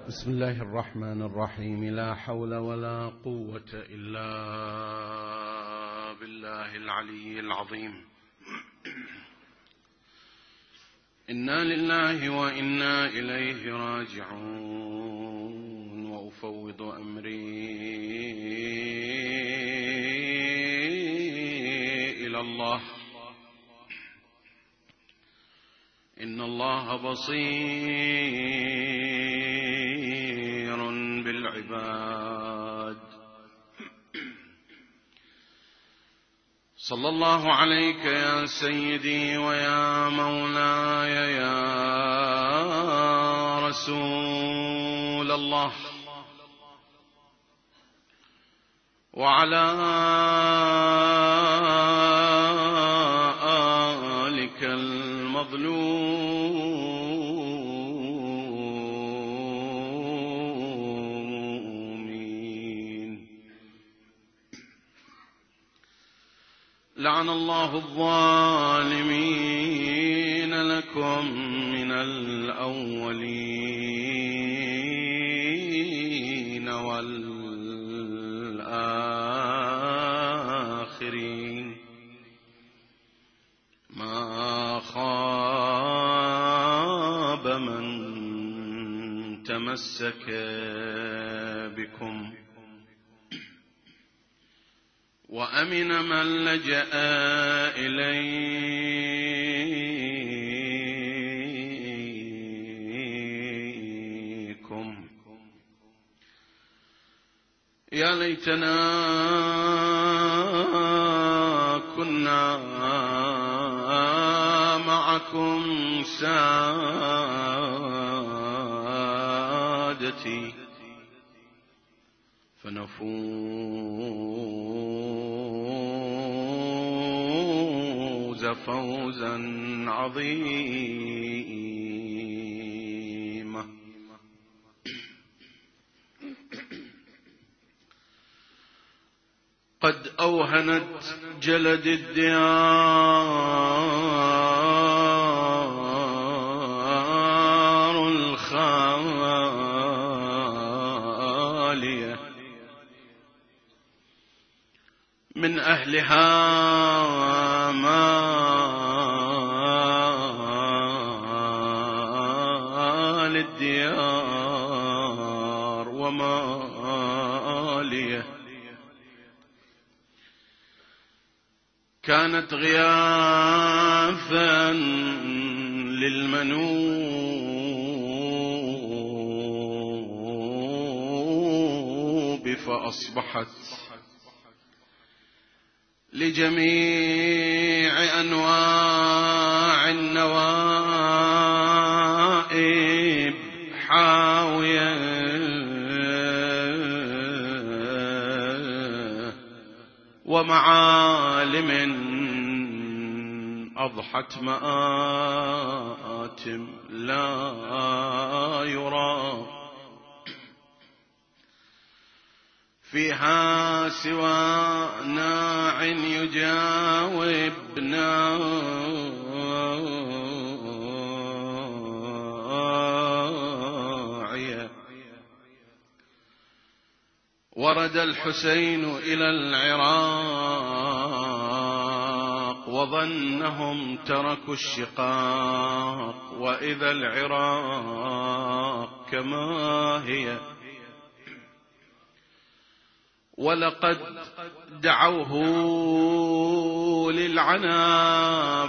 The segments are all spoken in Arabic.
بسم الله الرحمن الرحيم. لا حول ولا قوة إلا بالله العلي العظيم. إنا لله وإنا إليه راجعون. وأفوض أمري إلى الله إن الله بصير بالعباد. صلى الله عليك يا سيدي ويا مولاي يا رسول الله، وعلى آلك المظلومين. لعن الله الظالمين لكم من الأولين والآخرين. ما خاب من تمسك بكم، وأمن من لجأ إليكم. يا ليتنا كنا معكم سادتي فنفوز فوزا عظيما. قد أوهنت جلد الديار الخالية من أهلها ما للديار وماليه. كانت غياثا للمنوب فأصبحت لجميع أنواع النوائب حاوية، ومعالم أضحت مآتم لا يرى فيها سوى ناع يجاوب ناعية. ورد الحسين إلى العراق وظنهم تركوا الشقاق، وإذا العراق كما هي. ولقد دعوه للعنا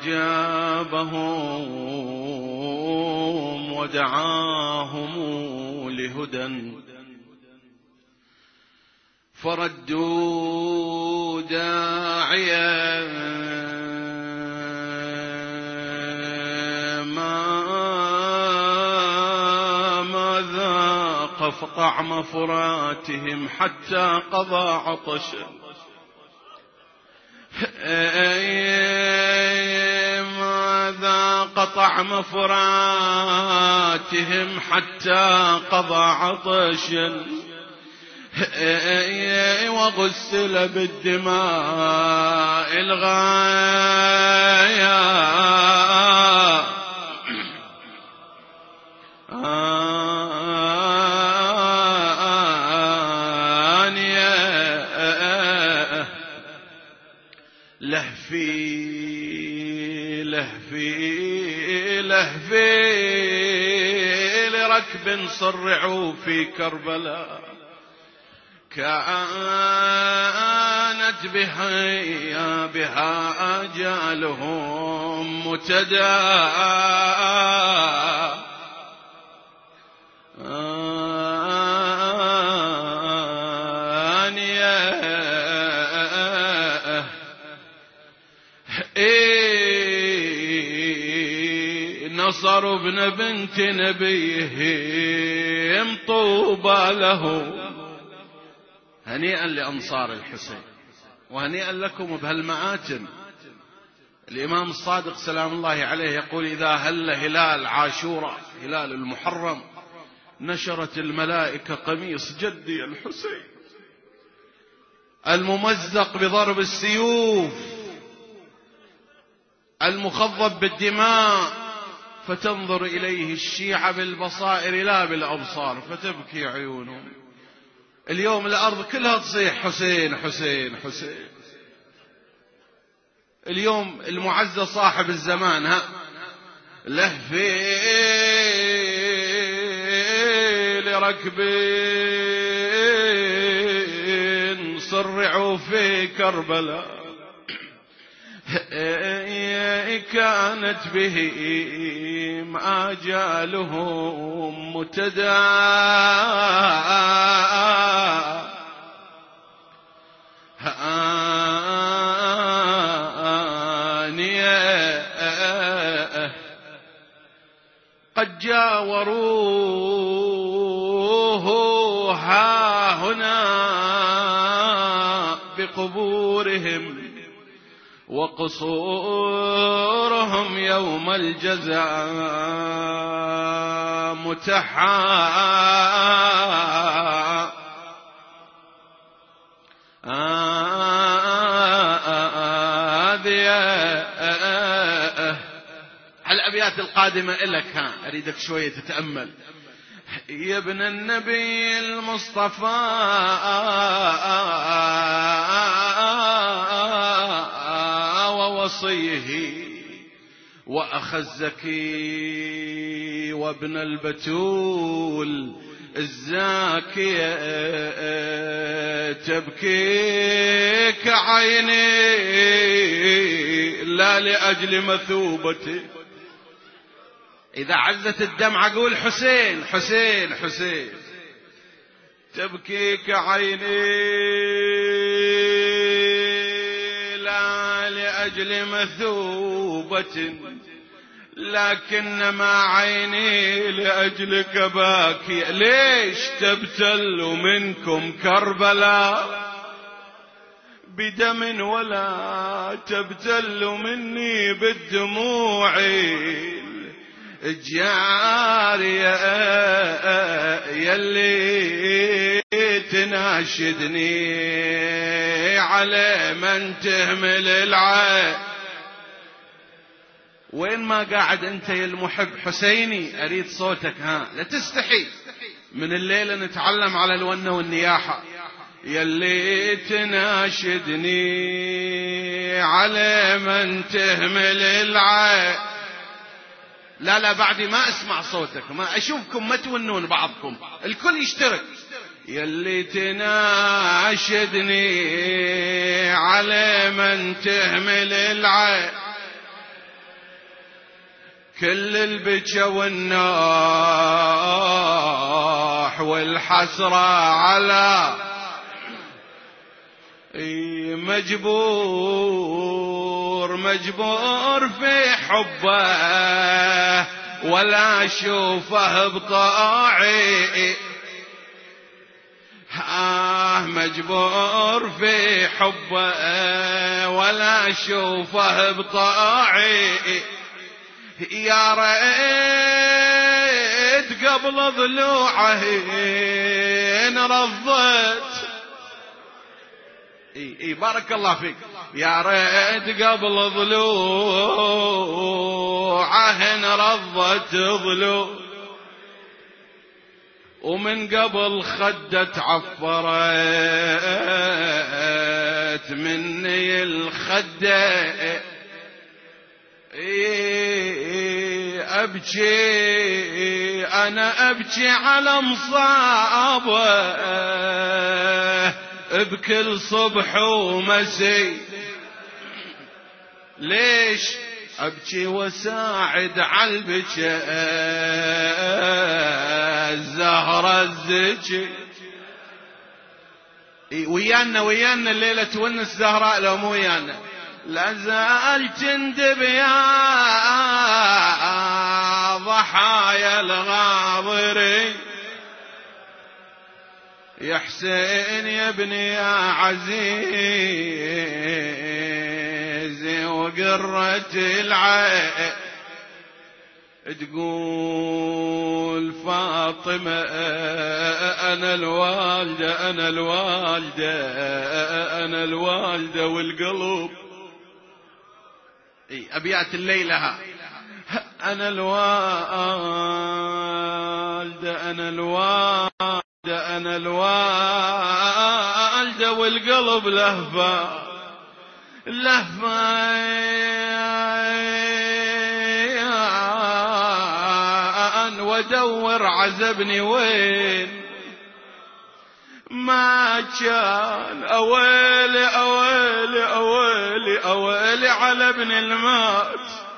فأجابهم ودعاهم لهدى، فردوا داعيا ما ذاق طعم فراتهم حتى قضى عطشا. ما ذاق طعم فراتهم حتى قضى عطشا، وغسل بالدماء الغاية. لهفي لركب صرعوا في كربلاء كانت بها آجالهم نصروا ابن بنت نبيهم طوبى له. هنيئا لأنصار الحسين وهنيئا لكم بهالمآتم. الإمام الصادق سلام الله عليه يقول إذا هل هلال عاشوراء هلال المحرم نشرت الملائكة قميص جدي الحسين الممزق بضرب السيوف المخضب بالدماء فتنظر إليه الشيعة بالبصائر لا بالأبصار فتبكي عيونهم. اليوم الأرض كلها تصيح حسين حسين حسين. اليوم المعزى صاحب الزمان لهفي لركب صرعوا في كربلاء كانت بهم آجالهم قد جاوروه ها هنا بقبورهم وقصورهم يوم الجزاء الأبيات القادمة إلك أريدك شوية تتأمل. يا ابن النبي المصطفى ووصيه وأخ الزكي وابن البتول الزاكية تبكيك عيني لا لأجل مثوبتي. إذا عزت الدمعة قول حسين حسين حسين. تبكيك عيني لا لأجل مثوبة لكنما عيني لأجلك باكية. ليش تبتل منكم كربلاء بدم ولا تبتل مني بالدموع الجارية يلي تناشدني على من تهمل العين. وين ما قاعد انت يا المحب حسيني اريد صوتك لا تستحي. من الليلة نتعلم على الونة والنياحة. يلي تناشدني على من تهمل العين. لا بعد ما اسمع صوتك ما اشوفكم ما تونون بعضكم الكل يشترك. يلي تناشدني على من تهمل العين. كل البكا والناح والحسرة على مجبور في حبه ولا اشوفه بطاعي. مجبور في حبه ولا اشوفه بطاعي. يا ريت قبل ضلوعه رضت. بارك الله فيك. يا ريت قبل ضلوعه رضت ضلوع ومن قبل خدت عفرت وجرت مني الخدة أبكي أنا أبكي على مصابة بكل صبح ومسي. ليش أبكي وساعد على البكاء الزهرة الزكي. ويانا الليلة تونس زهراء لو مو ويانا. لا زال تندب يا ضحايا الغاضرين يا حسين يا ابني يا عزيزي وقرة العين تقول فاطمة أنا الوالدة أنا الوالدة أنا الوالدة والقلب. أبيات الليلة ها. أنا الوالدة أنا الوالدة أنا الوالدة والقلب لهفة لهفة ودور عزبني وين ما كان. أويلي أويلي أويلي أويلي على ابن المات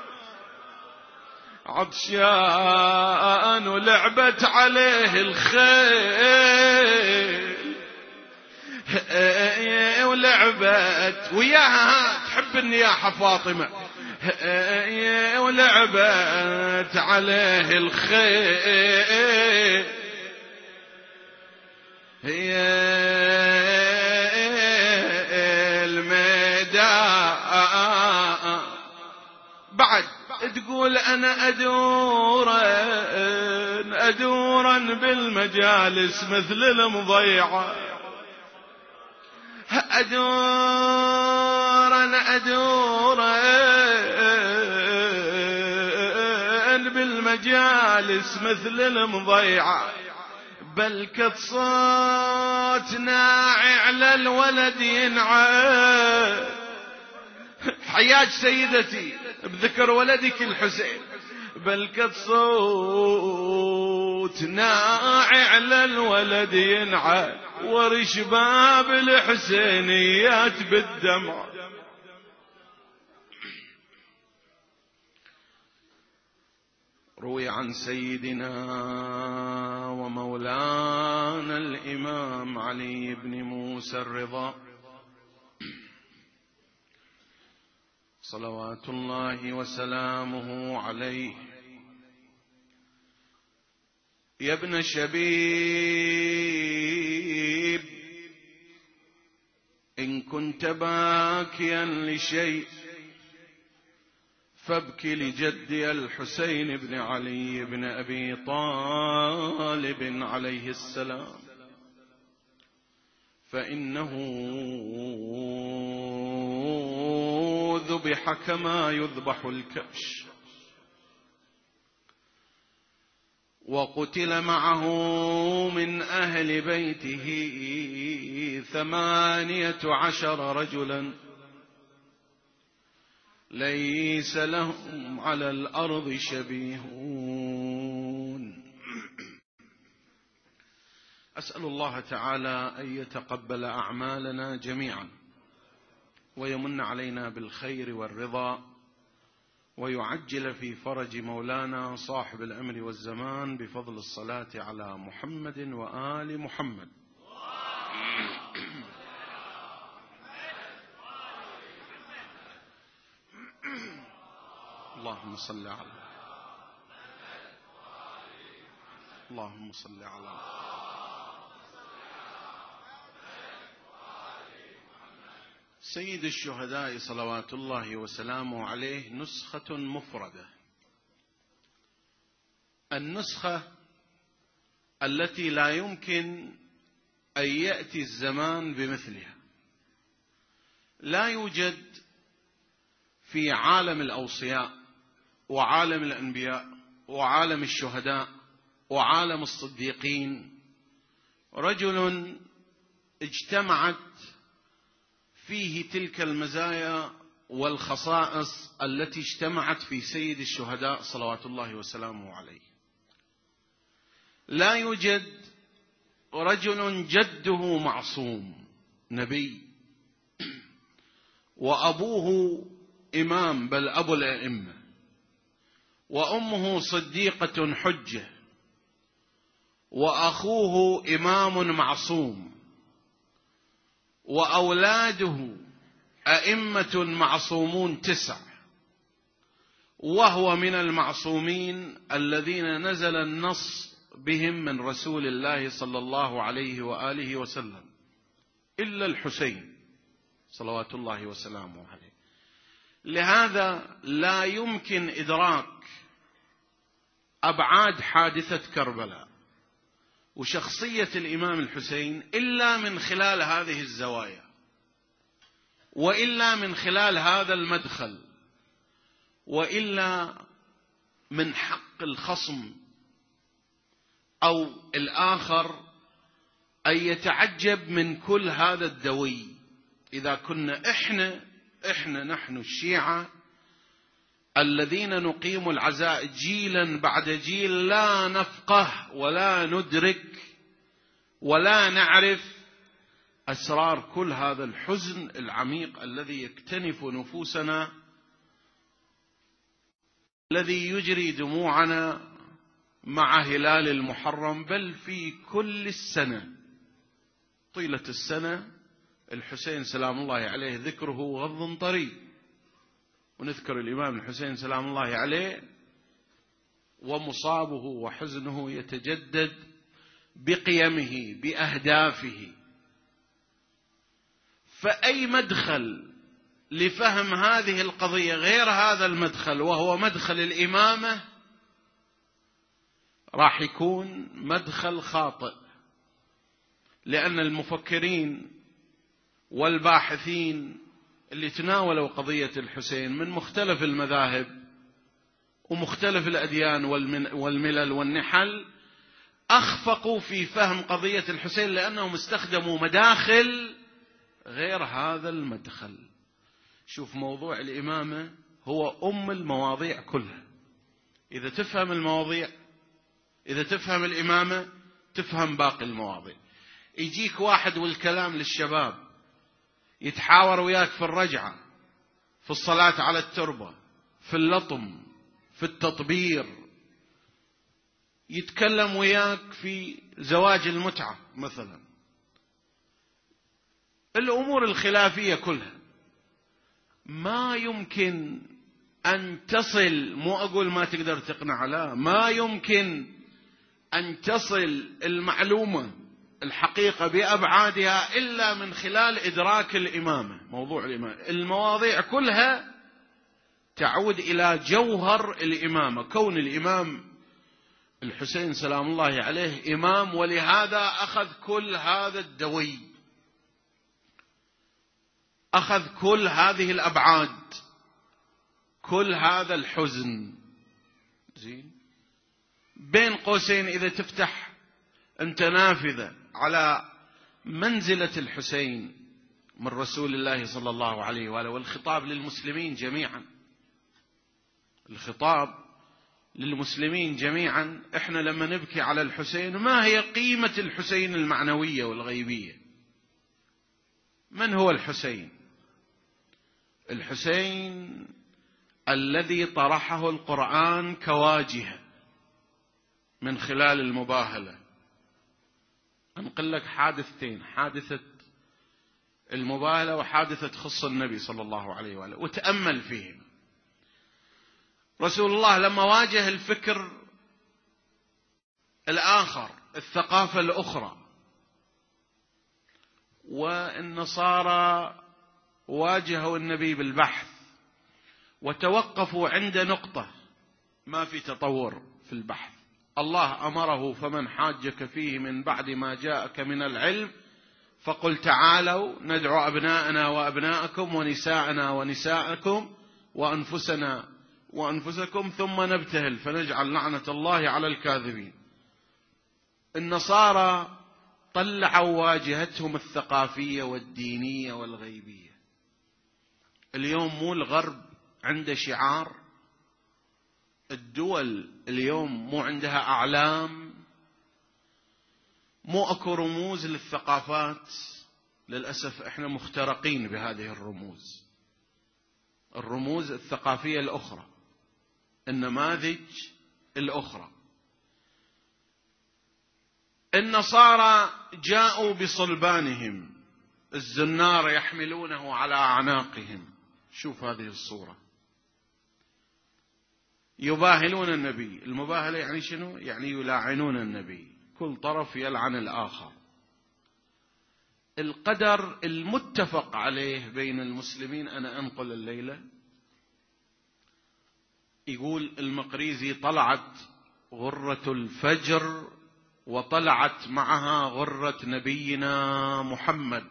عطشان ولعبت عليه الخيل ولعبت وياها تحب النياحة فاطمة ولعبت عليه الخيل هي الميدان. بعد تقول أنا أدورا بالمجالس مثل المضيعة أدورا بالمجالس مثل المضيعة بلكت صوت ناعي على الولد ينعى. حياج سيدتي بذكر ولدك الحسين بلكت صوت ناعي على الولد ينعى ورش باب الحسينيات بالدمع. روي عن سيدنا ومولانا الإمام علي بن موسى الرضا صلوات الله وسلامه عليه: يا ابن شبيب إن كنت باكيا لشيء فابكي لجدي الحسين بن علي بن أبي طالب عليه السلام فإنه ذبح كما يذبح الكبش وقتل معه من أهل بيته 18 رجلا ليس لهم على الأرض شبيهون. أسأل الله تعالى أن يتقبل أعمالنا جميعا ويمن علينا بالخير والرضا ويعجل في فرج مولانا صاحب الأمر والزمان بفضل الصلاة على محمد وآل محمد. اللهم صل على اللهم صل على سيد الشهداء صلوات الله وسلامه عليه. نسخة مفردة، النسخة التي لا يمكن أن يأتي الزمان بمثلها. لا يوجد في عالم الأوصياء وعالم الأنبياء وعالم الشهداء وعالم الصديقين رجل اجتمعت فيه تلك المزايا والخصائص التي اجتمعت في سيد الشهداء صلوات الله وسلامه عليه. لا يوجد رجل جده معصوم نبي وأبوه إمام بل أبو الأئمة وأمه صديقة حجة وأخوه إمام معصوم وأولاده أئمة معصومون 9، وهو من المعصومين الذين نزل النص بهم من رسول الله صلى الله عليه وآله وسلم، إلا الحسين صلوات الله وسلامه عليه. لهذا لا يمكن إدراك أبعاد حادثة كربلاء وشخصية الإمام الحسين إلا من خلال هذه الزوايا، وإلا من خلال هذا المدخل، وإلا من حق الخصم أو الآخر أن يتعجب من كل هذا الدوي. إذا كنا إحنا نحن الشيعة الذين نقيم العزاء جيلا بعد جيل لا نفقه ولا ندرك ولا نعرف أسرار كل هذا الحزن العميق الذي يكتنف نفوسنا، الذي يجري دموعنا مع هلال المحرم، بل في كل السنة طيلة السنة الحسين سلام الله عليه ذكره غض طري، ونذكر الإمام الحسين سلام الله عليه ومصابه وحزنه يتجدد بقيمه بأهدافه. فأي مدخل لفهم هذه القضية غير هذا المدخل وهو مدخل الإمامة راح يكون مدخل خاطئ، لأن المفكرين والباحثين اللي تناولوا قضية الحسين من مختلف المذاهب ومختلف الأديان والملل والنحل أخفقوا في فهم قضية الحسين، لأنهم استخدموا مداخل غير هذا المدخل. شوف، موضوع الإمامة هو أم المواضيع كلها. إذا تفهم المواضيع، إذا تفهم الإمامة، تفهم باقي المواضيع. يجيك واحد والكلام للشباب يتحاور وياك في الرجعة، في الصلاة على التربة، في اللطم، في التطبير، يتكلم وياك في زواج المتعة مثلا، الأمور الخلافية كلها ما يمكن أن تصل، مو أقول ما تقدر تقنع، لا، ما يمكن أن تصل المعلومة الحقيقة بأبعادها إلا من خلال إدراك الإمامة. موضوع الإمامة، المواضيع كلها تعود إلى جوهر الإمامة، كون الإمام الحسين سلام الله عليه إمام، ولهذا أخذ كل هذا الدوي، أخذ كل هذه الأبعاد، كل هذا الحزن. زين، بين قوسين إذا تفتح أنت نافذة على منزلة الحسين من رسول الله صلى الله عليه وآله، والخطاب للمسلمين جميعا، الخطاب للمسلمين جميعا. احنا لما نبكي على الحسين، ما هي قيمة الحسين المعنوية والغيبية؟ من هو الحسين؟ الحسين الذي طرحه القرآن كواجهة من خلال المباهلة. أنقل لك حادثتين، حادثة المباهلة وحادثة خص النبي صلى الله عليه وآله، وتأمل فيهم. رسول الله لما واجه الفكر الآخر، الثقافة الأخرى، والنصارى واجهوا النبي بالبحث وتوقفوا عند نقطة، ما في تطور في البحث. الله أمره: فمن حاجك فيه من بعد ما جاءك من العلم فقل تعالوا ندعو أبناءنا وأبناءكم ونساءنا ونساءكم وأنفسنا وأنفسكم ثم نبتهل فنجعل لعنة الله على الكاذبين. النصارى طلعوا واجهتهم الثقافية والدينية والغيبية، اليوم مو الغرب عنده شعار؟ الدول اليوم مو عندها أعلام؟ مو أكو رموز للثقافات؟ للأسف احنا مخترقين بهذه الرموز الثقافية الأخرى، النماذج الأخرى. النصارى جاءوا بصلبانهم، الزنار يحملونه على أعناقهم. شوف هذه الصورة، يباهلون النبي. المباهلة يعني شنو؟ يعني يلاعنون النبي، كل طرف يلعن الآخر. القدر المتفق عليه بين المسلمين، أنا أنقل الليلة، يقول المقريزي: طلعت غرة الفجر وطلعت معها غرة نبينا محمد.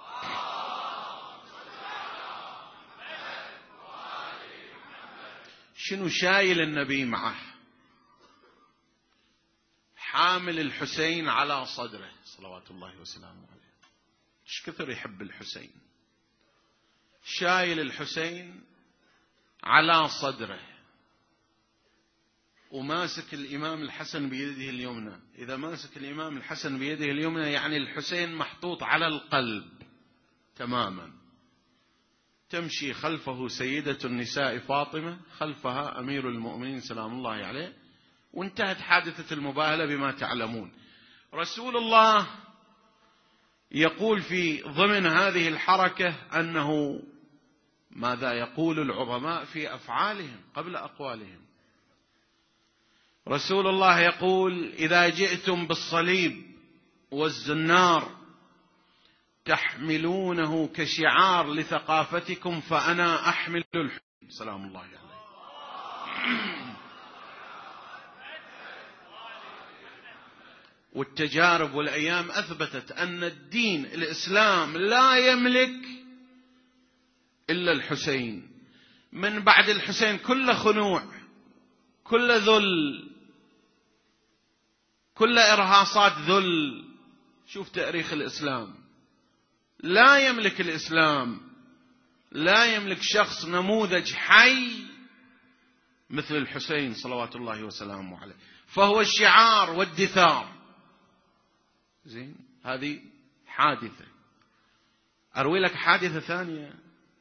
شنو شايل النبي معه؟ حامل الحسين على صدره صلوات الله وسلامه عليه. ايش كثر يحب الحسين، شايل الحسين على صدره، وماسك الإمام الحسن بيده اليمنى. إذا ماسك الإمام الحسن بيده اليمنى يعني الحسين محطوط على القلب تماما. تمشي خلفه سيدة النساء فاطمة، خلفها أمير المؤمنين سلام الله عليه، وانتهت حادثة المباهلة بما تعلمون. رسول الله يقول في ضمن هذه الحركة أنه ماذا يقول العظماء في أفعالهم قبل أقوالهم. رسول الله يقول: إذا جئتم بالصليب والزنار تحملونه كشعار لثقافتكم فأنا أحمل الحسين سلام الله عليه. والتجارب والأيام أثبتت أن الدين الإسلام لا يملك إلا الحسين. من بعد الحسين كل خنوع، كل ذل، كل إرهاصات ذل. شوف تاريخ الإسلام، لا يملك الإسلام، لا يملك شخص نموذج حي مثل الحسين صلوات الله وسلامه عليه، فهو الشعار والدثار. زين، هذه حادثة. أروي لك حادثة ثانية.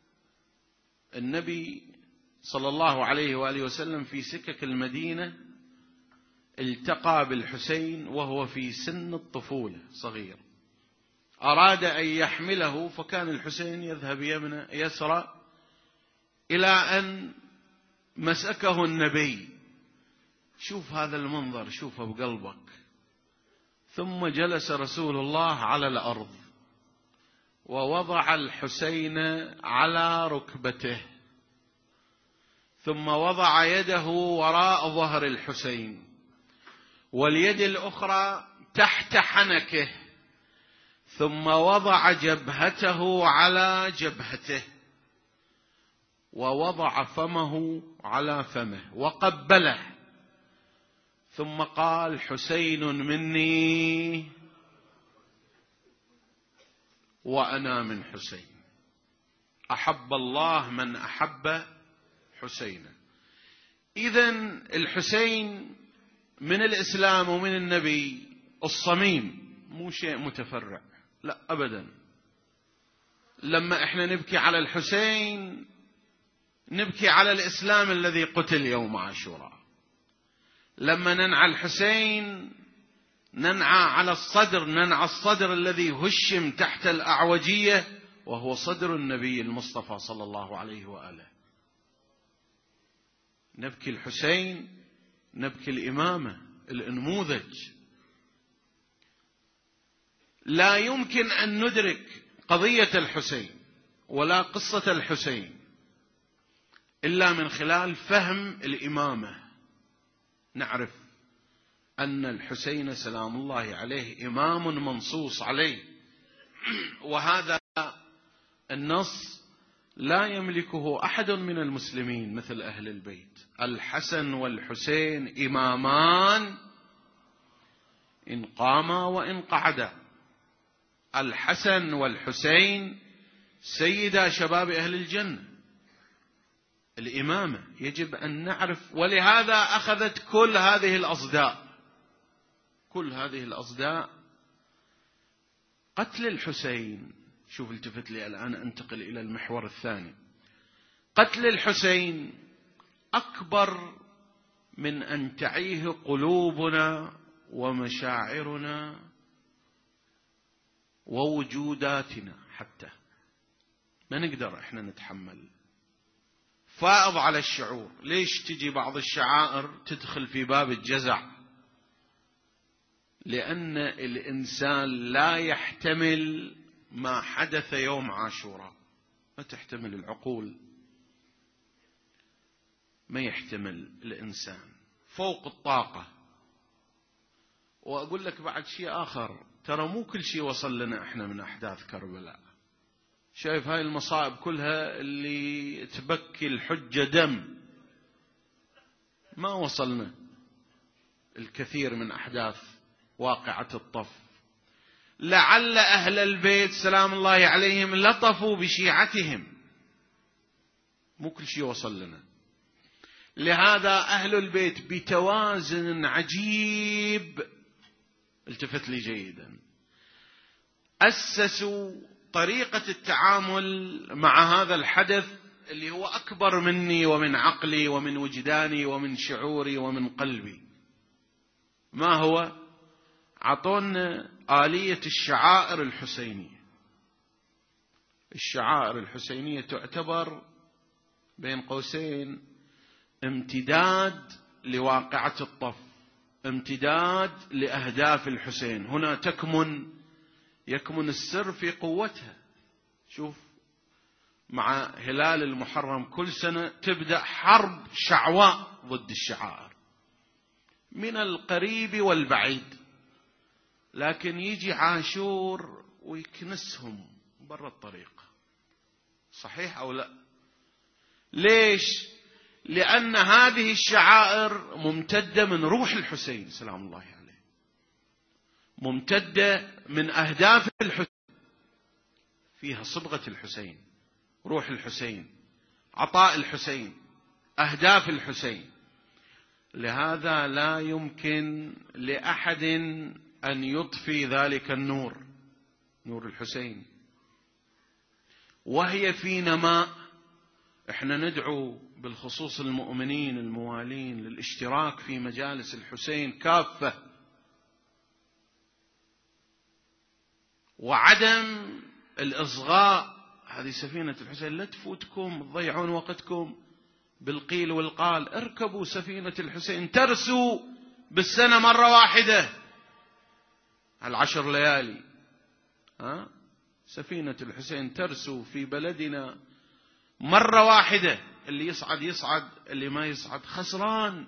النبي صلى الله عليه وآله وسلم في سكك المدينة التقى بالحسين وهو في سن الطفولة صغير، أراد أن يحمله، فكان الحسين يذهب يسرى إلى أن مسكه النبي. شوف هذا المنظر، شوفه بقلبك. ثم جلس رسول الله على الأرض ووضع الحسين على ركبته، ثم وضع يده وراء ظهر الحسين واليد الأخرى تحت حنكه، ثم وضع جبهته على جبهته ووضع فمه على فمه وقبله، ثم قال: حسين مني وأنا من حسين، أحب الله من أحب حسينا. إذن الحسين من الإسلام ومن النبي الصميم، مو شيء متفرع، لا أبدا. لما إحنا نبكي على الحسين نبكي على الإسلام الذي قتل يوم عاشوراء. لما ننعى الحسين ننعى على الصدر، ننعى الصدر الذي هشم تحت الأعوجية، وهو صدر النبي المصطفى صلى الله عليه وآله. نبكي الحسين، نبكي الإمامة، النموذج. لا يمكن أن ندرك قضية الحسين ولا قصة الحسين إلا من خلال فهم الإمامة. نعرف أن الحسين سلام الله عليه إمام منصوص عليه، وهذا النص لا يملكه أحد من المسلمين مثل أهل البيت. الحسن والحسين إمامان إن قاما وإن قعدا. الحسن والحسين سيدا شباب أهل الجنة، الإمامة يجب أن نعرف، ولهذا أخذت كل هذه الأصداء قتل الحسين. شوف التفت لي الآن، أنتقل إلى المحور الثاني. قتل الحسين أكبر من أن تعيه قلوبنا ومشاعرنا ووجوداتنا، حتى ما نقدر احنا نتحمل. فائض على الشعور. ليش تجي بعض الشعائر تدخل في باب الجزع؟ لأن الإنسان لا يحتمل ما حدث يوم عاشوراء، ما تحتمل العقول، ما يحتمل الإنسان، فوق الطاقة. وأقول لك بعد شيء آخر، ترى مو كل شيء وصل لنا احنا من أحداث كربلاء. شايف هاي المصائب كلها اللي تبكي الحجة دم، ما وصلنا الكثير من أحداث واقعة الطف. لعل أهل البيت سلام الله عليهم لطفوا بشيعتهم، مو كل شيء وصل لنا. لهذا أهل البيت بتوازن عجيب، التفت لي جيدا، أسسوا طريقة التعامل مع هذا الحدث اللي هو أكبر مني ومن عقلي ومن وجداني ومن شعوري ومن قلبي. ما هو؟ عطونا آلية الشعائر الحسينية. الشعائر الحسينية تعتبر بين قوسين امتداد لواقعة الطف، امتداد لأهداف الحسين. هنا يكمن السر في قوتها. شوف، مع هلال المحرم كل سنة تبدأ حرب شعواء ضد الشعائر من القريب والبعيد، لكن يجي عاشور ويكنسهم برا الطريق. صحيح أو لا؟ ليش؟ لأن هذه الشعائر ممتدة من روح الحسين سلام الله عليه، ممتدة من أهداف الحسين، فيها صبغة الحسين، روح الحسين، عطاء الحسين، أهداف الحسين. لهذا لا يمكن لأحد أن يطفي ذلك النور، نور الحسين، وهي في نماء. احنا ندعو بالخصوص المؤمنين الموالين للاشتراك في مجالس الحسين كافة، وعدم الإصغاء. هذه سفينة الحسين، لا تفوتكم تضيعون وقتكم بالقيل والقال. اركبوا سفينة الحسين، ترسوا بالسنة مرة واحدة، 10 ليالي. سفينة الحسين ترسو في بلدنا مرة واحدة. اللي يصعد يصعد، اللي ما يصعد خسران.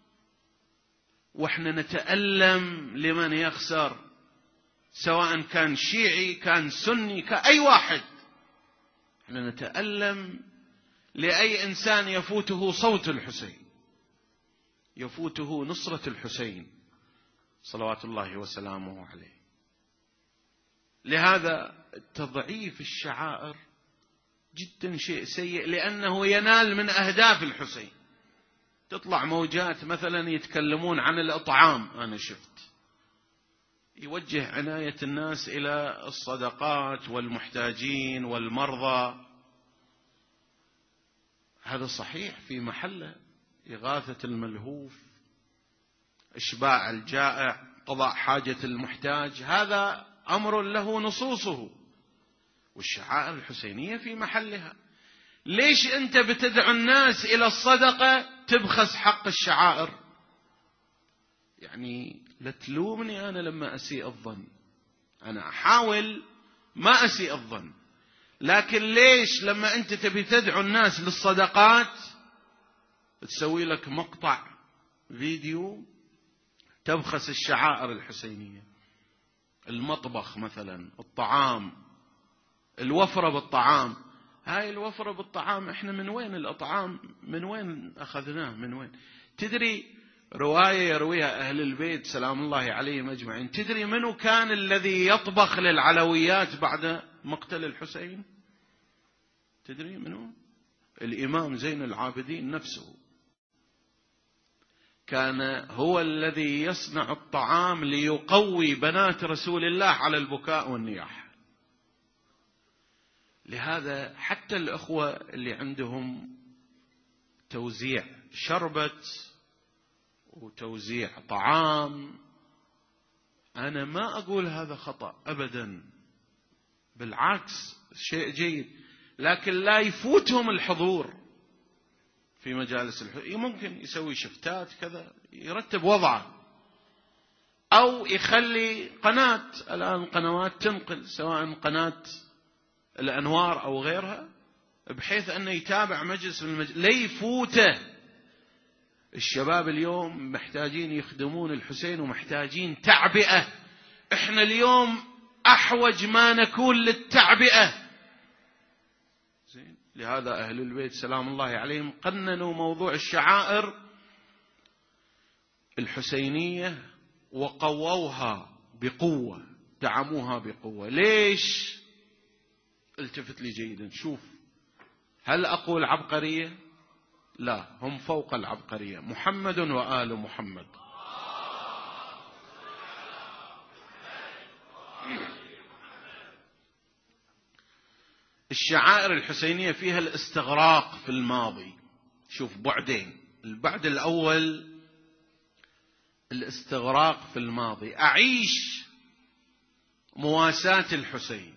واحنا نتألم لمن يخسر، سواء كان شيعي كان سني كأي واحد. احنا نتألم لأي إنسان يفوته صوت الحسين، يفوته نصرة الحسين صلوات الله وسلامه عليه. لهذا تضعيف الشعائر جدا شيء سيء، لأنه ينال من أهداف الحسين. تطلع موجات مثلا يتكلمون عن الإطعام، أنا شفت يوجه عناية الناس إلى الصدقات والمحتاجين والمرضى. هذا صحيح في محله، إغاثة الملهوف، إشباع الجائع، قضاء حاجة المحتاج، هذا أمر له نصوصه، والشعائر الحسينية في محلها. ليش أنت بتدعو الناس إلى الصدقة تبخس حق الشعائر؟ يعني لا تلومني أنا لما أسيء الظن، أنا أحاول ما أسيء الظن، لكن ليش لما أنت تبي تدعو الناس للصدقات تسوي لك مقطع فيديو تبخس الشعائر الحسينية؟ المطبخ مثلا، الطعام، الوفرة بالطعام. هاي الوفرة بالطعام احنا من وين الأطعام؟ من وين أخذناه؟ من وين؟ تدري رواية يرويها أهل البيت سلام الله عليهم أجمعين، تدري منو كان الذي يطبخ للعلويات بعد مقتل الحسين؟ تدري منو؟ الإمام زين العابدين نفسه كان هو الذي يصنع الطعام ليقوي بنات رسول الله على البكاء والنياح. لهذا حتى الأخوة اللي عندهم توزيع شربت وتوزيع طعام، أنا ما أقول هذا خطأ أبدا، بالعكس شيء جيد، لكن لا يفوتهم الحضور في مجالس ممكن يسوي شفتات كذا، يرتب وضعه، أو يخلي قناة، الآن قنوات تنقل سواء قناة الأنوار أو غيرها، بحيث أنه يتابع مجلس لا يفوته. الشباب اليوم محتاجين يخدمون الحسين ومحتاجين تعبئة، احنا اليوم أحوج ما نكون للتعبئة. لهذا أهل البيت سلام الله عليهم قننوا موضوع الشعائر الحسينية وقووها بقوة، دعموها بقوة. ليش؟ التفت لي جيدا، شوف، هل أقول عبقرية؟ لا، هم فوق العبقرية، محمد وآل محمد. الشعائر الحسينية فيها الاستغراق في الماضي. شوف بعدين، البعد الأول الاستغراق في الماضي، أعيش مواساة الحسين،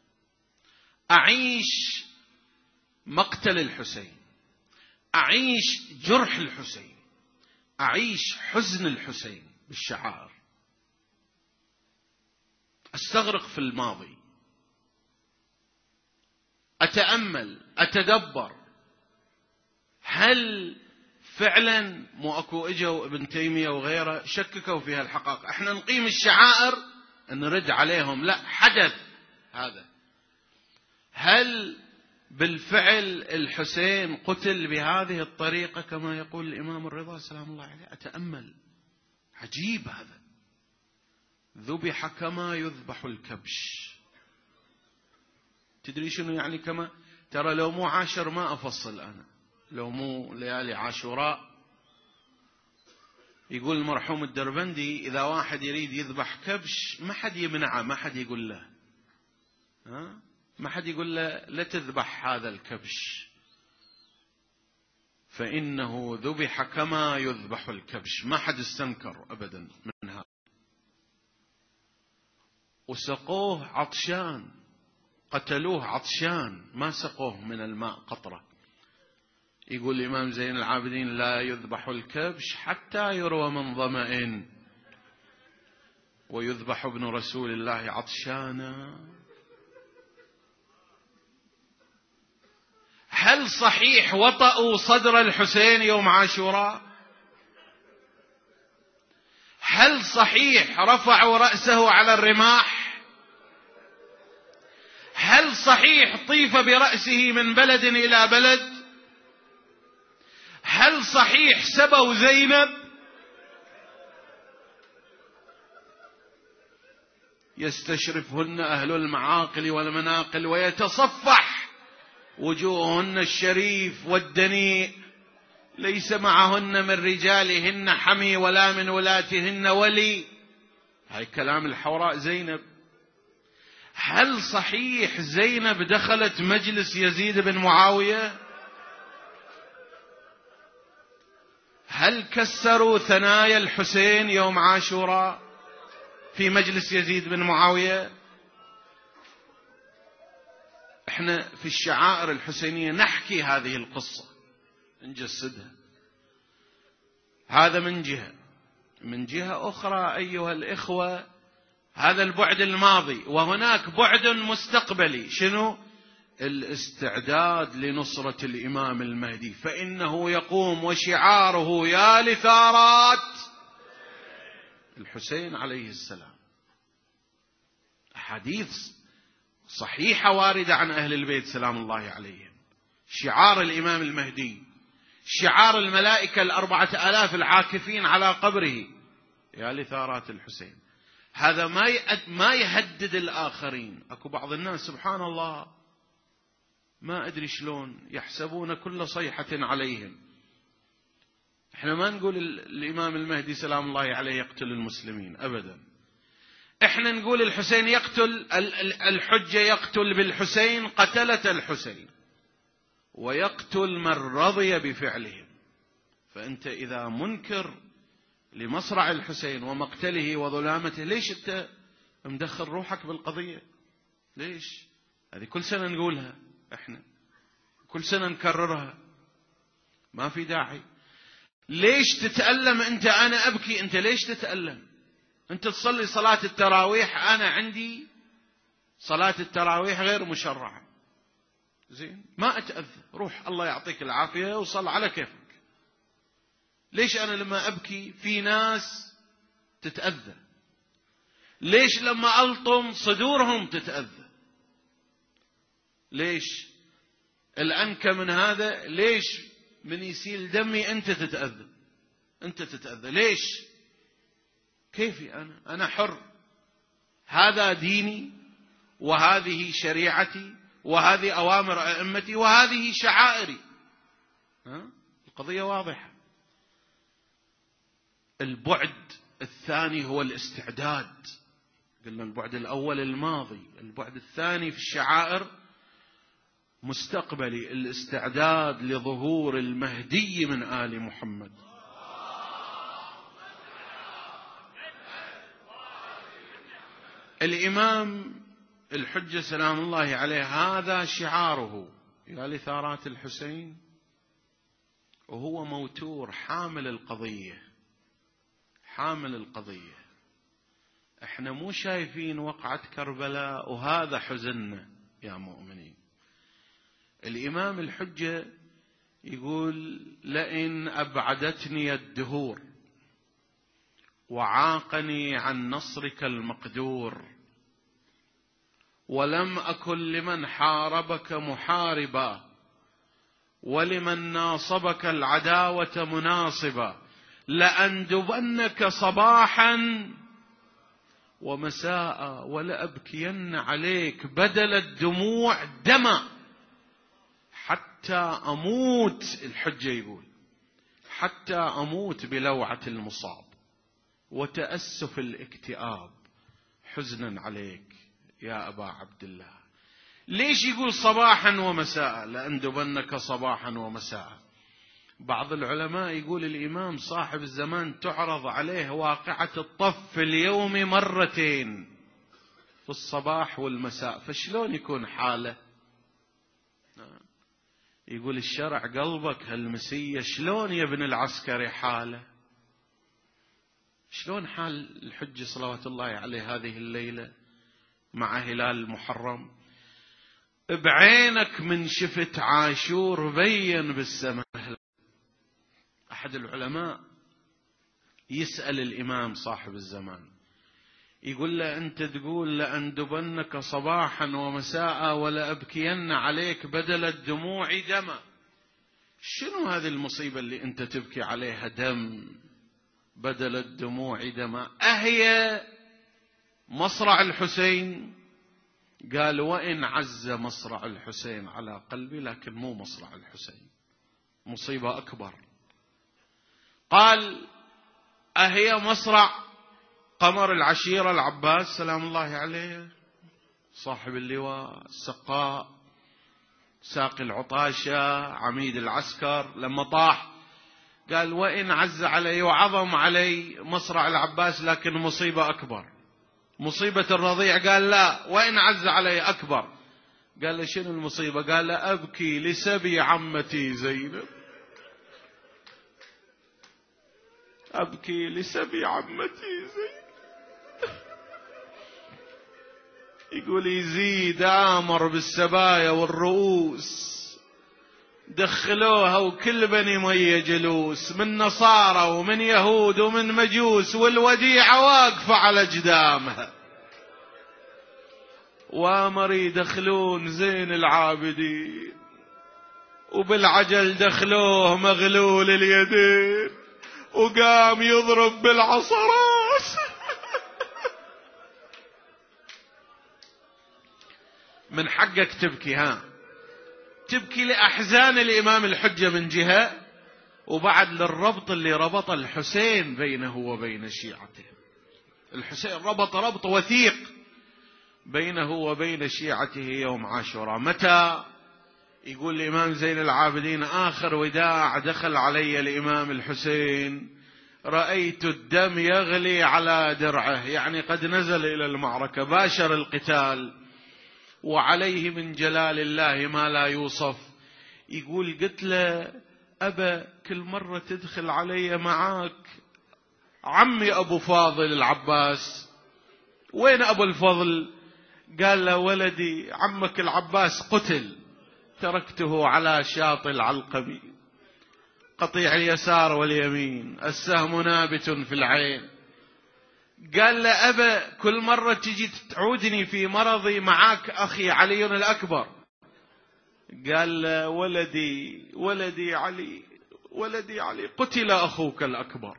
أعيش مقتل الحسين، أعيش جرح الحسين، أعيش حزن الحسين بالشعائر، أستغرق في الماضي، أتأمل، أتدبر، هل فعلا مو أكو إجوا ابن تيمية وغيره شككوا في هالحقائق؟ احنا نقيم الشعائر نرد عليهم، لا، حدث هذا. هل بالفعل الحسين قتل بهذه الطريقة كما يقول الإمام الرضا سلام الله عليه؟ أتأمل، عجيب هذا، ذبح كما يذبح الكبش. تدري شنو يعني كما؟ ترى لو مو عاشر ما أفصل أنا، لو مو ليالي عاشوراء، يقول المرحوم الدربندي إذا واحد يريد يذبح كبش ما حد يمنعه، ما حد يقول له، ما حد يقول له لا تذبح هذا الكبش، فإنه ذبح كما يذبح الكبش، ما حد استنكر أبدا من هذا. وسقوه عطشان، قتلوه عطشان، ما سقوه من الماء قطرة. يقول الإمام زين العابدين لا يذبح الكبش حتى يروى من ظمأ، ويذبح ابن رسول الله عطشانا. هل صحيح وطأوا صدر الحسين يوم عاشوراء؟ هل صحيح رفعوا رأسه على الرماح؟ هل صحيح طيف برأسه من بلد إلى بلد؟ هل صحيح سبوا زينب؟ يستشرفهن أهل المعاقل والمناقل ويتصفح وجوههن الشريف والدنيء، ليس معهن من رجالهن حمي ولا من ولاتهن ولي. هاي كلام الحوراء زينب. هل صحيح زينب دخلت مجلس يزيد بن معاوية؟ هل كسروا ثنايا الحسين يوم عاشوراء في مجلس يزيد بن معاوية؟ احنا في الشعائر الحسينية نحكي هذه القصة، نجسدها. هذا من جهة. من جهة أخرى أيها الإخوة، هذا البعد الماضي، وهناك بعد مستقبلي. شنو؟ الاستعداد لنصرة الإمام المهدي، فإنه يقوم وشعاره يا لثارات الحسين عليه السلام. أحاديث صحيحة واردة عن أهل البيت سلام الله عليهم. شعار الإمام المهدي، شعار الملائكة 4000 العاكفين على قبره، يا لثارات الحسين. هذا ما يهدد الآخرين. أكو بعض الناس سبحان الله ما أدري شلون يحسبون كل صيحة عليهم. احنا ما نقول الإمام المهدي سلام الله عليه يقتل المسلمين أبدا، احنا نقول الحسين يقتل، الحجة يقتل بالحسين قتلة الحسين، ويقتل من رضي بفعلهم. فأنت إذا منكر لمصرع الحسين ومقتله وظلامته، ليش أنت مدخل روحك بالقضية؟ ليش؟ هذه كل سنة نقولها، احنا كل سنة نكررها، ما في داعي. ليش تتألم أنت؟ أنا أبكي، أنت ليش تتألم؟ أنت تصلي صلاة التراويح، أنا عندي صلاة التراويح غير مشرعة، زين، ما أتأذى، روح الله يعطيك العافية وصل على كيفك. ليش أنا لما أبكي في ناس تتأذى؟ ليش لما ألطم صدورهم تتأذى؟ ليش الأنكى من هذا؟ ليش من يسيل دمي أنت تتأذى؟ أنت تتأذى ليش؟ كيفي أنا حر، هذا ديني وهذه شريعتي وهذه أوامر أئمتي وهذه شعائري. القضية واضحة. البعد الثاني هو الاستعداد. قلنا البعد الأول الماضي، البعد الثاني في الشعائر مستقبلي، الاستعداد لظهور المهدي من آل محمد. الإمام الحجة سلام الله عليه هذا شعاره، قال ثارات الحسين، وهو موتور حامل القضية، حامل القضية. احنا مو شايفين وقعة كربلاء وهذا حزننا يا مؤمنين. الإمام الحجة يقول: لئن أبعدتني الدهور وعاقني عن نصرك المقدور، ولم أكن لمن حاربك محاربا، ولمن ناصبك العداوة مناصبا، لأندبنك صباحا ومساء، ولأبكين عليك بدل الدموع دما، حتى أموت. الحجة يقول: حتى أموت بلوعة المصاب وتأسف الاكتئاب حزنا عليك يا أبا عبد الله. ليش يقول صباحا ومساء؟ لأندبنك صباحا ومساء. بعض العلماء يقول الإمام صاحب الزمان تعرض عليه واقعة الطف في اليوم مرتين، في الصباح والمساء، فشلون يكون حاله؟ يقول الشرع قلبك هالمسية، شلون يا ابن العسكري حاله؟ شلون حال الحج صلوات الله عليه هذه الليلة مع هلال المحرم؟ بعينك من شفت عاشور بين بالسماء. أحد العلماء يسأل الإمام صاحب الزمان، يقول له: أنت تقول لأندبنك صباحا ومساء ولأبكين عليك بدل الدموع دما، شنو هذه المصيبة اللي أنت تبكي عليها دم بدل الدموع دما؟ أهي مصرع الحسين؟ قال: وإن عز مصرع الحسين على قلبي، لكن مو مصرع الحسين، مصيبة أكبر. قال: أهي مصرع قمر العشيرة العباس سلام الله عليه، صاحب اللواء، السقاء، ساقي العطاشة، عميد العسكر، لما طاح قال: وإن عز علي وعظم علي مصرع العباس، لكن مصيبة أكبر، مصيبة الرضيع. قال: لا، وإن عز علي أكبر. قال له: شنو المصيبة؟ قال له: أبكي لسبي عمتي زينب، أبكي لسبي عمتي زينب. يقول يزيد آمر بالسبايا والرؤوس، دخلوها وكل بني مية جلوس، من نصارى ومن يهود ومن مجوس، والوديعة واقفة على جدامها، وامر يدخلون زين العابدين، وبالعجل دخلوه مغلول اليدين، وقام يضرب بالعصرات. من حقك تبكي، ها، تبكي لأحزان الإمام الحجة من جهة، وبعد للربط اللي ربط الحسين بينه وبين شيعته. الحسين ربط ربط وثيق بينه وبين شيعته يوم عاشوراء. متى؟ يقول الإمام زين العابدين: آخر وداع دخل علي الإمام الحسين رأيت الدم يغلي على درعه، يعني قد نزل إلى المعركة، باشر القتال، وعليه من جلال الله ما لا يوصف. يقول: قلت له: أبا، كل مرة تدخل علي معاك عمي أبو فاضل العباس، وين أبو الفضل؟ قال له: ولدي، عمك العباس قتل، تركته على شاطئ العلقمي، قطيع اليسار واليمين، السهم نابت في العين. قال له: أبا، كل مرة تجي تعودني في مرضي معاك أخي علي الأكبر. قال له: ولدي علي، قتل أخوك الأكبر.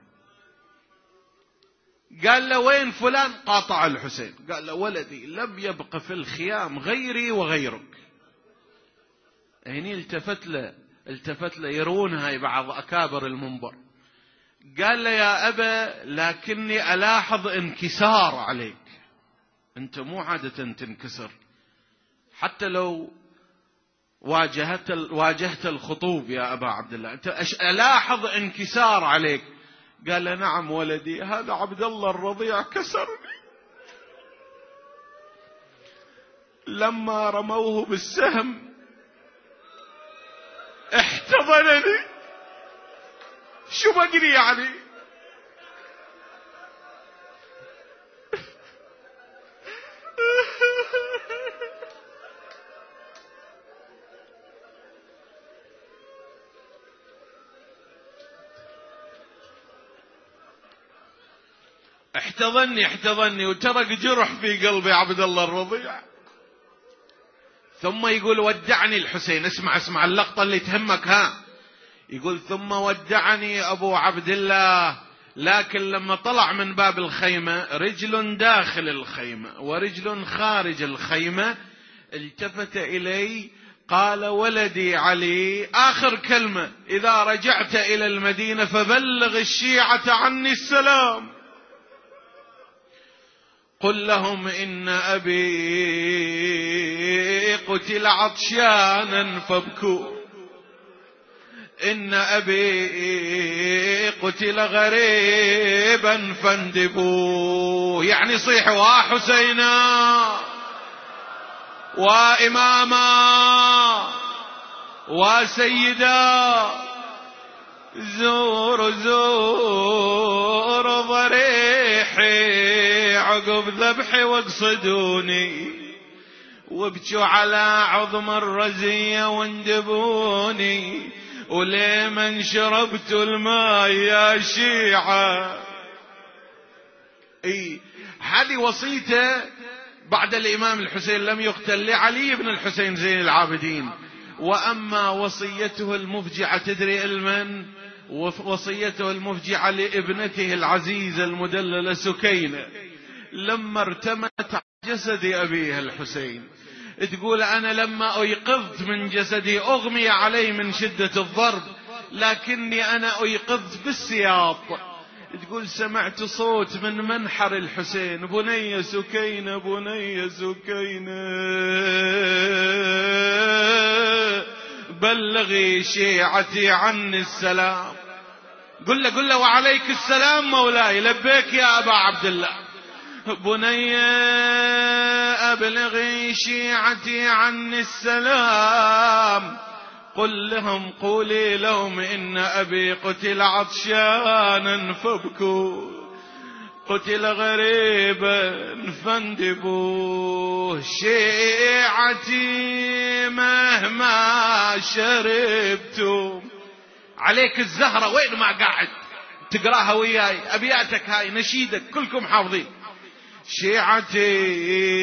قال له: وين فلان؟ قاطع الحسين. قال له: ولدي، لم يبق في الخيام غيري وغيرك. هني التفت له يرونها بعض أكابر المنبر. قال له: يا أبا، لكني ألاحظ انكسار عليك، أنت مو عادة تنكسر، حتى لو واجهت الخطوب يا أبا عبد الله، أنت ألاحظ انكسار عليك. قال له: نعم ولدي، هذا عبد الله الرضيع كسرني لما رموه بالسهم، احتضنني. شو بقري يعني؟ احتضني وترك جرح في قلبي عبد الله الرضيع. ثم يقول: ودعني الحسين. اسمع اللقطة اللي تهمك، ها. يقول: ثم ودعني أبو عبد الله، لكن لما طلع من باب الخيمة، رجل داخل الخيمة ورجل خارج الخيمة، التفت إلي قال: ولدي علي، آخر كلمة: إذا رجعت إلى المدينة فبلغ الشيعة عني السلام، قل لهم إن أبي قتل عطشانا فابكوا، إن أبي قتل غريبا فاندبوه. يعني صيحوا: حسينا وإماما وسيدا، زور ضريحي عقب ذبحي واقصدوني، وابكوا على عظم الرزية واندبوني، ولمن شربت الماء يا شيعة. هذه وصيته بعد الإمام الحسين لم يقتل لعلي بن الحسين زين العابدين. وأما وصيته المفجعة تدري المن؟ وصيته المفجعة لابنته العزيزة المدللة سكينة، لما ارتمت جسد أبيها الحسين، تقول: أنا لما أيقظت من جسدي أغمي علي من شدة الضرب، لكني أنا أيقظت بالسياط. تقول: سمعت صوت من منحر الحسين: بني سكينة، بني سكينة، بلغي شيعتي عني السلام. قل له: وعليك السلام مولاي، لبيك يا أبا عبد الله. بني أبلغي شيعتي عني السلام، قولي لهم إن أبي قتل عطشانا فابكوا، قتل غريبا فاندبوه. شيعتي مهما شربتم، عليك الزهرة وين ما قاعد تقراها وياي، أبياتك هاي نشيدك كلكم حافظين. شيعتي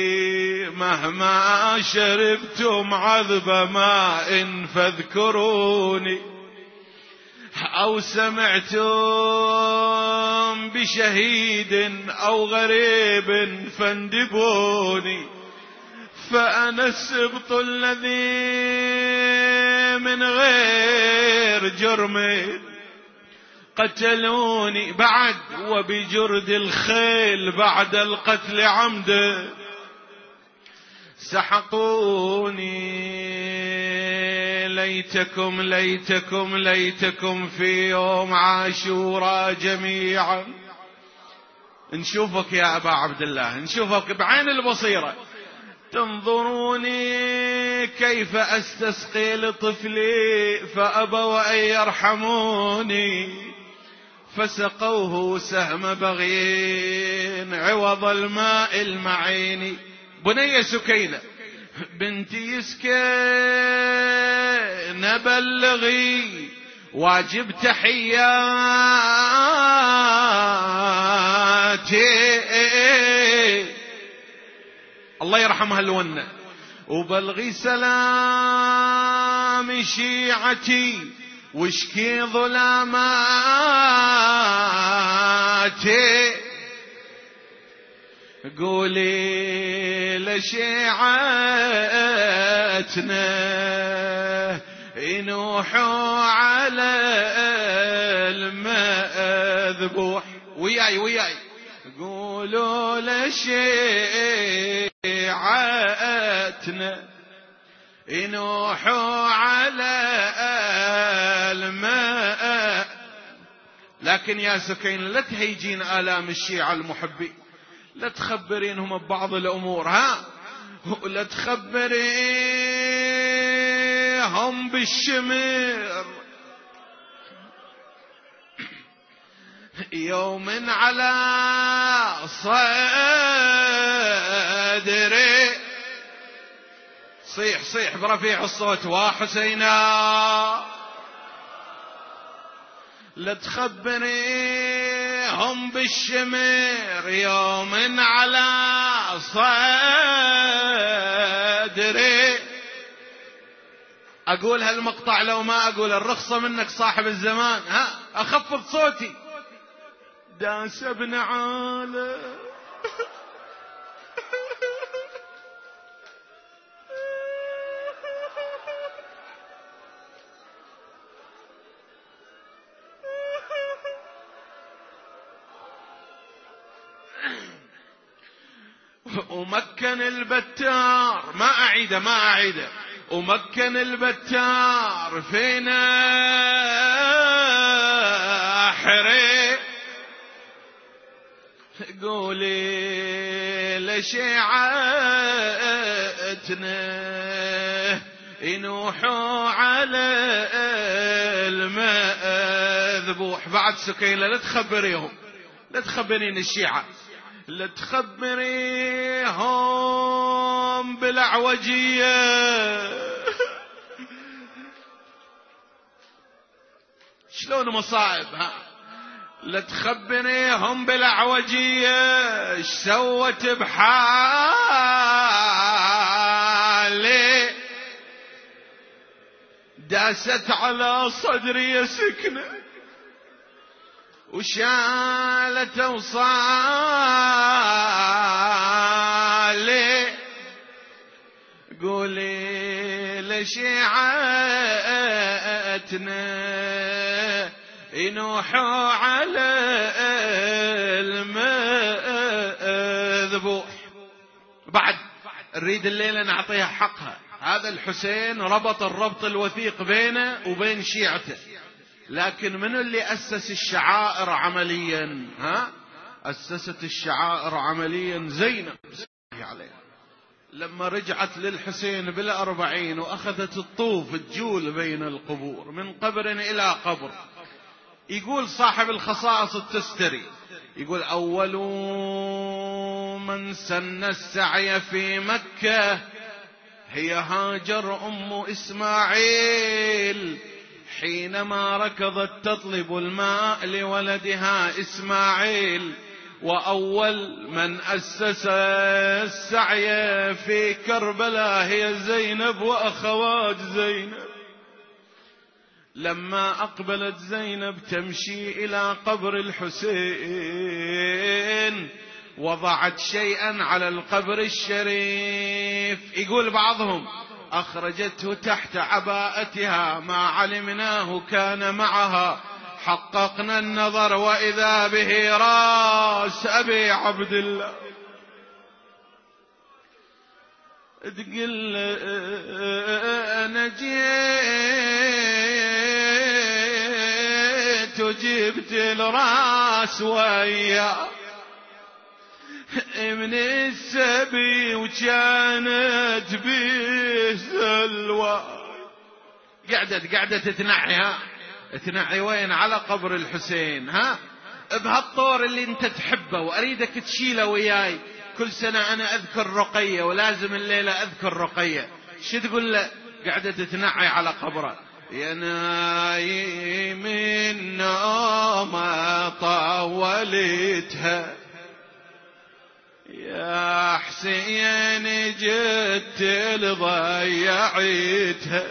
مهما شربتم عذب ماء فاذكروني، أو سمعتم بشهيد أو غريب فاندبوني، فأنا السبط الذي من غير جرم قتلوني بعد، وبجرد الخيل بعد القتل عمدا سحقوني. ليتكم ليتكم ليتكم في يوم عاشوراء جميعا نشوفك يا أبا عبد الله، نشوفك بعين البصيرة، تنظروني كيف أستسقي لطفلي فأبوا أن يرحموني، فسقوه سهم بغي عوض الماء المعين. بني سكينة بنتي يسكن بلغي واجب تحياتي، الله يرحمها الونة، وبلغي سلام شيعتي واشكي ظلاماتي. قولي لشيعتنا ينوحوا على المذبوح. وياي قولوا لشيعتنا ينوحوا على الماء. لكن يا سكينة لا تهيجين آلام الشيعة المحبين، لا تخبرينهم ببعض الأمور، لا تخبريهم بالشمر. يوم على صدري صيح صيح برفيع الصوت وحسينا، لا تخبريهم بالشمر يوم على صدري. أقول هالمقطع لو ما أقول الرخصة منك صاحب الزمان، أخفض صوتي. داس ابن عالم ومكن البتار، ما أعيده ومكن البتار فينا حري. قولي لشيعتنا ينوحوا على المذبوح. بعد سكينة لا تخبريهم، لا تخبرين الشيعة، لا تخبريهم بالأعوجية. شلون مصائب، لا تخبريهم بالأعوجية ايش سوت بحالي. داست على صدري سكنة وشالت اوصالي. قولي لشيعتنا ينوحوا على المذبوح. بعد نريد الليلة نعطيها حقها. هذا الحسين ربط الربط الوثيق بينه وبين شيعته، لكن من اللي أسس الشعائر عمليا؟ أسست الشعائر عمليا زينب عليها، لما رجعت للحسين بال40 وأخذت الطوف تجول بين القبور من قبر إلى قبر. يقول صاحب الخصائص التستري، يقول أول من سن السعي في مكة هي هاجر أم إسماعيل، حينما ركضت تطلب الماء لولدها إسماعيل. وأول من أسس السعي في كربلاء هي زينب وأخوات زينب. لما أقبلت زينب تمشي إلى قبر الحسين وضعت شيئا على القبر الشريف. يقول بعضهم أخرجته تحت عباءتها ما علمناه كان معها، حققنا النظر وإذا به راس أبي عبد الله. تقول أنا جيت وجبت الراس وياه من السبي وكانت به سلوى. قاعدة تنعي وين؟ على قبر الحسين. بهالطور اللي انت تحبه واريدك تشيله وياي. كل سنة انا اذكر رقية ولازم الليلة اذكر رقية. شو تقول له؟ قاعدة تنعي على قبره. يا نايم النوم طولتها، يا حسين جت لضيعتها،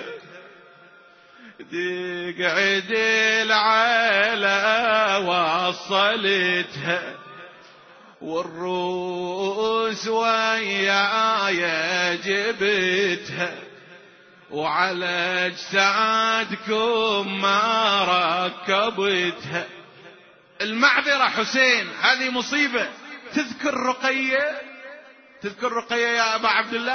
تقعد العيلة وصلتها، والروس وياي جبتها، وعلى اجسادكم ما ركبتها. المعذرة حسين، هذه مصيبة. تذكر رقية يا أبا عبد الله.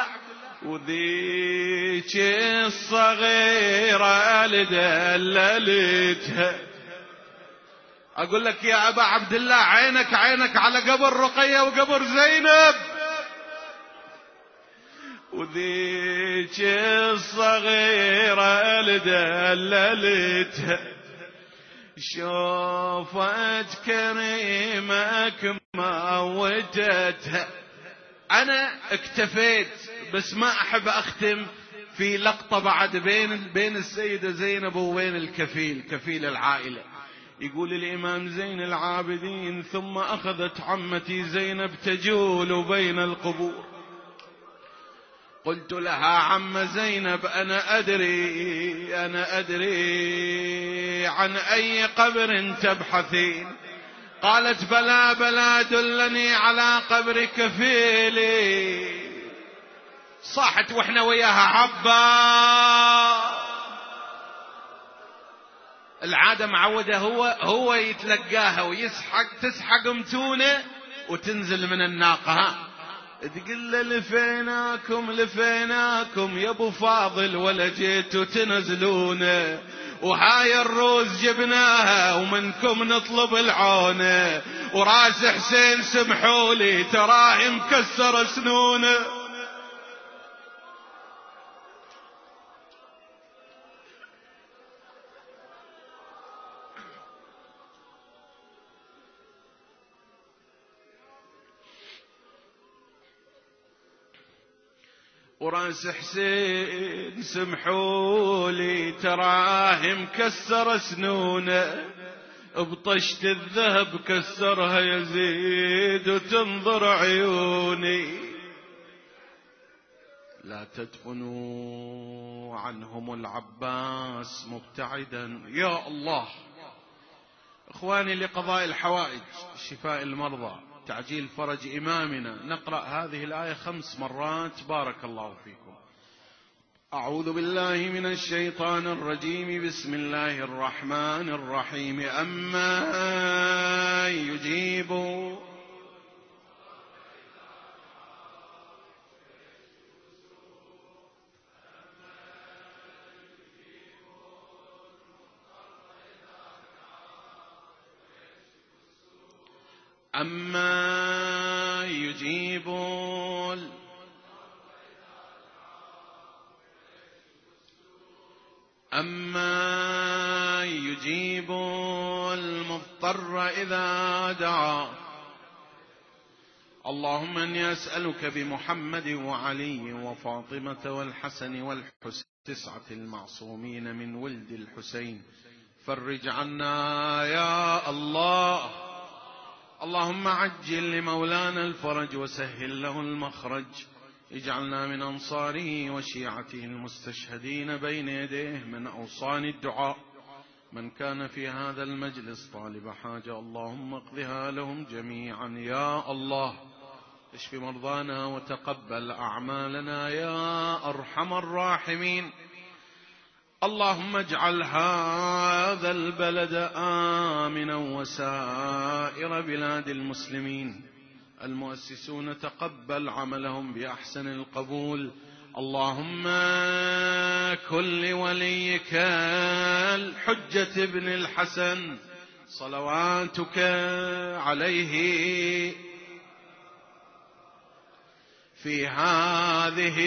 وذيك الصغيرة لدللتها. أقول لك يا أبا عبد الله، عينك على قبر رقية وقبر زينب. وذيك الصغيرة لدللتها، شوفت كريمك موتتها. أنا اكتفيت، بس ما أحب أختم في لقطة بعد بين السيدة زينب وبين كفيل العائلة. يقول الإمام زين العابدين: ثم أخذت عمتي زينب تجول بين القبور. قلت لها: عم زينب، أنا أدري عن أي قبر تبحثين. قالت: بلى دلني على قبر كفيلي. صاحت واحنا وياها: عبا. العادة معودة هو يتلقاها تسحق متونة وتنزل من الناقة. تقول له: لفيناكم يا ابو فاضل ولا جيتوا تنزلونه، وهاي الروز جبناها ومنكم نطلب العونه، وراس حسين سمحولي تراه مكسر سنونه. وراس حسين سمحولي تراه مكسر سنونه، بطشت الذهب كسرها يزيد وتنظر عيوني. لا تدفنوا عنهم العباس مبتعدا. يا الله اخواني، لقضاء الحوائج، شفاء المرضى، تعجيل فرج إمامنا، نقرأ هذه الآية 5 مرات. بارك الله فيكم. أعوذ بالله من الشيطان الرجيم. بسم الله الرحمن الرحيم. أما يجيب المضطر إذا دعا. اللهم إني أسألك بمحمد وعلي وفاطمة والحسن والحسين 9 المعصومين من ولد الحسين، فرج عنا يا الله. اللهم عجل لمولانا الفرج وسهل له المخرج. اجعلنا من أنصاره وشيعته المستشهدين بين يديه من أوصان الدعاء. من كان في هذا المجلس طالب حاجة اللهم اقضها لهم جميعا يا الله. اشف مرضانا وتقبل أعمالنا يا أرحم الراحمين. اللهم اجعل هذا البلد آمنا وسائر بلاد المسلمين. المؤسسون تقبل عملهم بأحسن القبول. اللهم كن لوليك الحجة ابن الحسن صلواتك عليه في هذه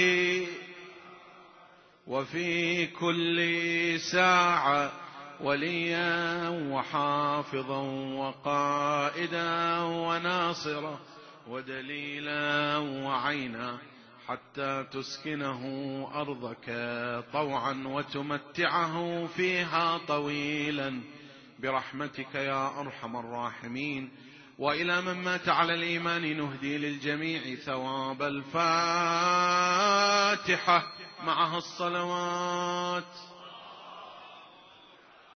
وفي كل ساعة وليا وحافظا وقائدا وناصرا ودليلا وعينا حتى تسكنه أرضك طوعا وتمتعه فيها طويلا برحمتك يا أرحم الراحمين. وإلى من مات على الإيمان نهدي للجميع ثواب الفاتحة معها الصلوات.